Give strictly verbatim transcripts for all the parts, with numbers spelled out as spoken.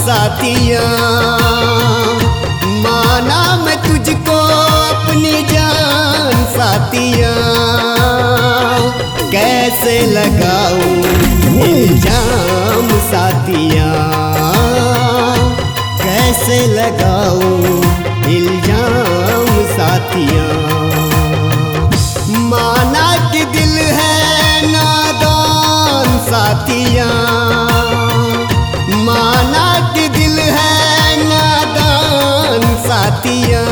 साथिया, माना मैं तुझको अपनी जान साथिया। कैसे लगाऊं इल्जाम साथिया, कैसे लगाऊं इल्जाम साथिया। माना कि दिल है नादान साथिया, माना कि दिल है नादान साथिया।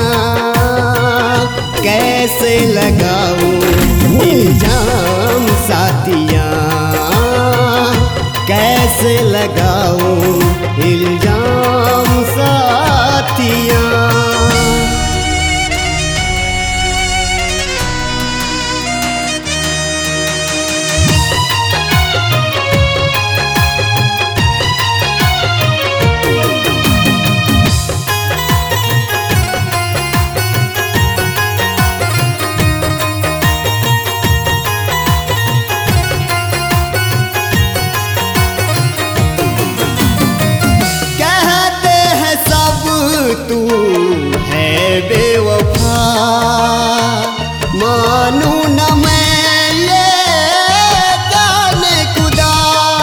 कैसे लगाऊं इल्जाम साथिया, कैसे लगाऊं इल्जाम साथिया। तू है बेवफा, मानू न मैं ये जाने खुदा।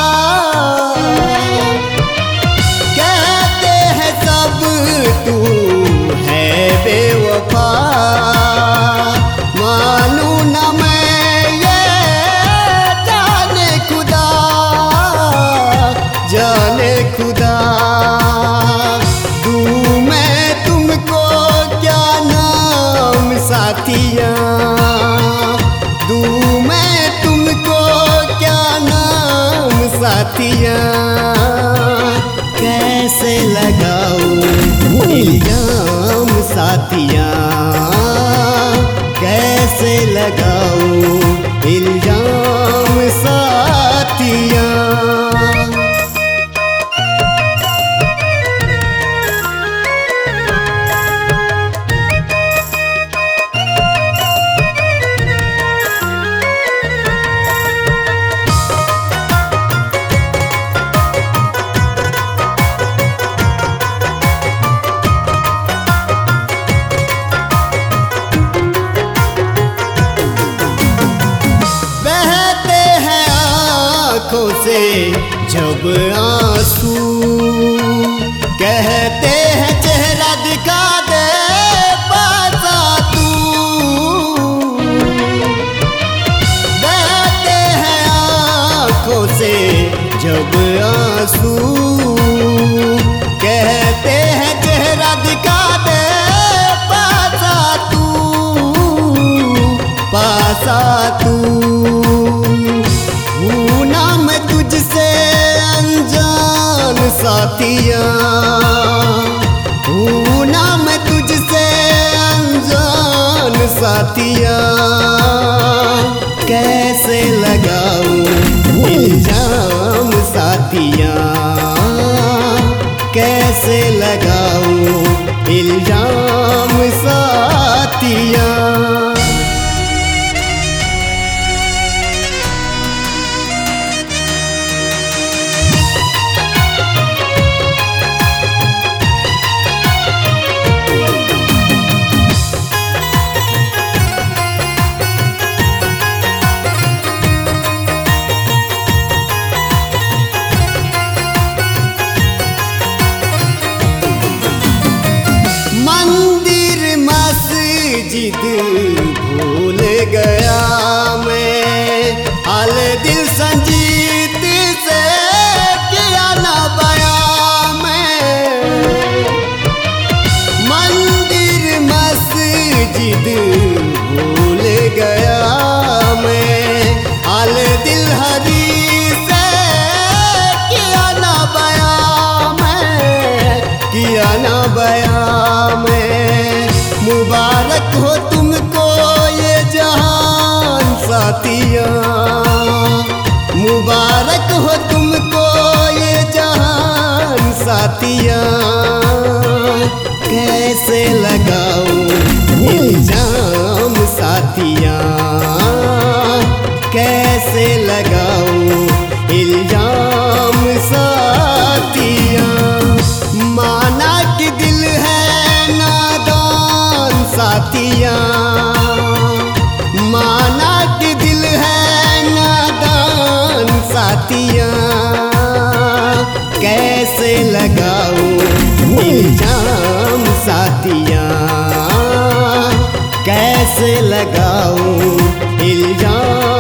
कहते हैं सब तू है बेवफा, मानू न मैं ये जाने खुदा, जाने खुदा। साथिया दूँ मैं तुमको क्या नाम साथिया। कैसे लगाऊं इल्जाम साथिया, कैसे लगाऊं इल्जाम साथिया। आँखों से जब आंसू, कहते हैं चेहरा दिखा दे पासा तू। बहते हैं आँखों से जब आंसू, कहते हैं चेहरा दिखा दे पासा तू, पासा तू। तुझसे अनजान साथिया, हूँ ना मैं तुझसे अनजान साथिया। कैसे लगाऊं इल्जाम साथिया, कैसे लगाऊं इल्जाम साथिया। भूल गया मैं हाल दिल संजीत से किया ना बयां मैं। मंदिर मस्जिद भूल गया मैं, हाल दिल हरी से किया ना बयां मैं, किया ना बयां मैं। मुबारक हो तुमको ये जहान साथिया, मुबारक हो तुमको ये जहान साथिया। कैसे लगाऊं इल्जाम साथिया, कैसे लगाऊं इल्जाम साथिया। लगाऊं इल्जाम साथिया, कैसे लगाऊं इल्जाम